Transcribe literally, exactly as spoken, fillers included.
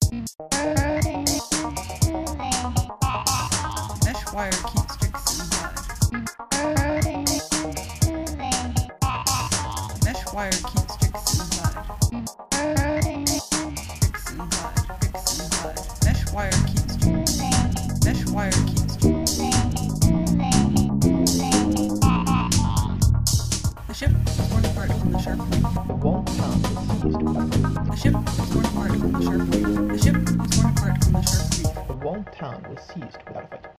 Mesh wire keeps tricks inside. Mesh wire keeps tricks inside. Tricks inside, tricks inside. Mesh wire keeps tricks. Mesh wire keeps tricks. The ship was torn apart from the shark fleet. The wall town was seized without fight. The ship was torn apart from the shark fleet. The ship was torn apart from the shark fleet. The walled town was seized without a fight.